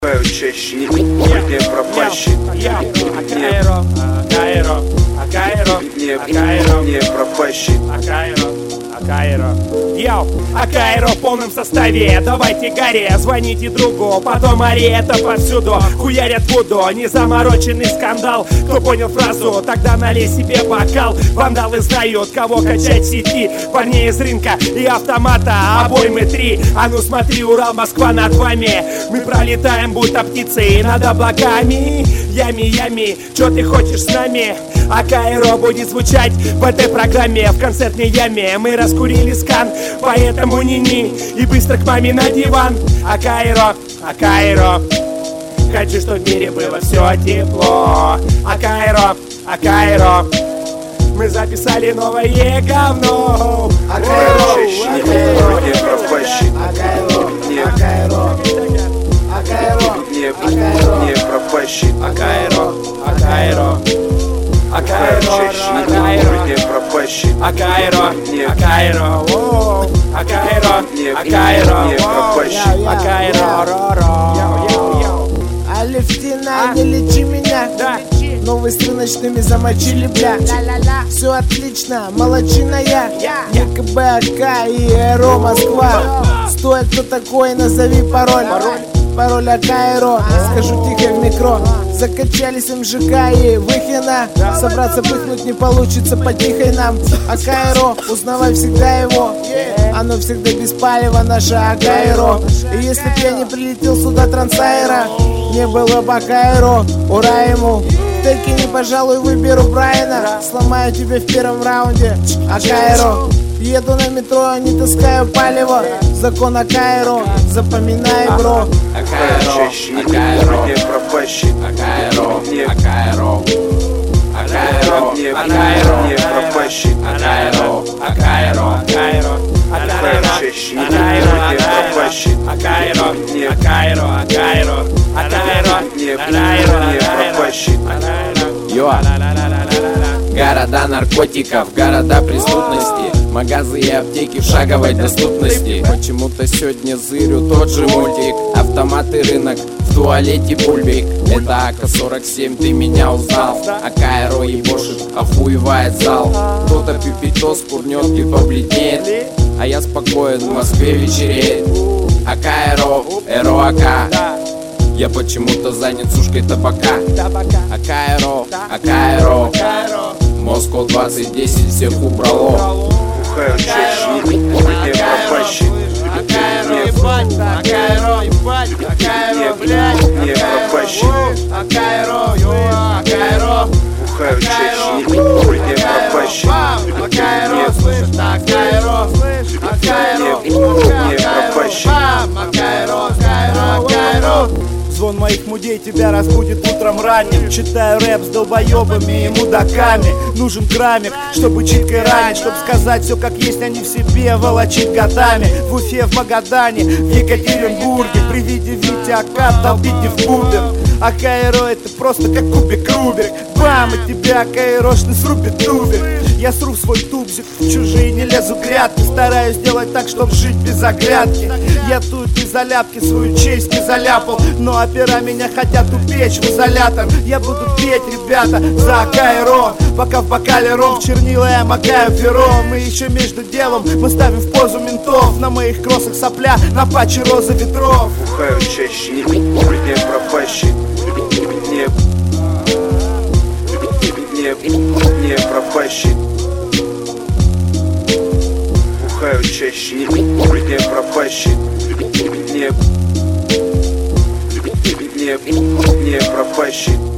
Чаще не пропащит. Не пропащит. Йоу, Акаэро в полном составе. Давайте горе, звоните другу. Потом ари, это повсюду. Хуярят воду, незамороченный скандал. Кто понял фразу, тогда налей себе бокал. Вандалы знают, кого качать в сети. Парней из рынка и автомата, обоймы 3. А ну смотри, Урал, Москва над вами. Мы пролетаем, будто птицы над облаками. Ями, чё ты хочешь с нами? Акаэро будет звучать в этой программе. В концертной яме мы раскурили скан, поэтому ни-ни и быстро к маме на диван. Акаэро, хочу, чтоб в мире было все тепло. Акаэро, мы записали новое говно. Акаэро, не пропащит. Не пропащит. Акаэро, не пропащит. Алевтина, не лечи меня. Новые с рыночными замочили, бля. Все отлично, молодчина я. ЕКБ, АК и Аэро Москва. Стой, кто такой, назови пароль. Пароль Акаэро, скажу тихо в микро. Закачались МЖК и Выхина. Собраться пыхнуть не получится, потихой нам. Акаэро, узнавай всегда его. Оно всегда без палева, наше Акаэро. И если б я не прилетел сюда Трансаэро, не было бы Акаэро, ура ему. Теки не, пожалуй, выберу Брайана. Сломаю тебя в первом раунде, Акаэро. Еду на метро, не таскаю палево. Закон Акаэро, запоминай, бро. Акаэро, не пропащит. Акаэро, не пропащит. Города наркотиков, города преступности, магазы и аптеки в шаговой доступности. Почему-то сегодня зырю тот же мультик. Автоматы, рынок, в туалете бульбик. Это АК-47, ты меня узнал. Акаэро ебошит, охуевает зал. Кто-то пипитос курнет и побледнеет, а я спокоен, в Москве вечереет. Акаэро, Эро АК. Я почему-то занят сушкой табака. Акаэро, Москва 2010 всех убрало. Бухаю чаще, не пропащит. Акаэро, Не пропащит. Акаэро, Бухаю чаще, не пропащит. Акаэро, слышь, Акаэро, Не пропащит. Акаэро. Звон моих мудей тебя разбудит утром ранним. Читаю рэп с долбоебами и мудаками. Нужен граммик, чтобы читкой ранить, чтобы сказать все как есть, а не в себе волочить годами. В Уфе, в Магадане, в Екатеринбурге. При виде Вити Акад долбить не в бубен. Акаэро это просто как кубик Рубик. Бам, и тебя Акаэрошный срубит тубик. Я сру свой тубзик, в чужие не лезу грядки. Стараюсь сделать так, чтоб жить без оглядки. Я тут из заляпки свою честь не заляпал, но опера меня хотят упечь в изолятор. Я буду петь, ребята, за Акаэро, пока в бокале ром, в чернила я макаю перо. Мы еще между делом, мы ставим в позу ментов. На моих кроссах сопля, на патче розы ветров. Бухаю чаще, не пропащит. Не пропащит. Бухаю чаще, не пропащит. Не пропащит.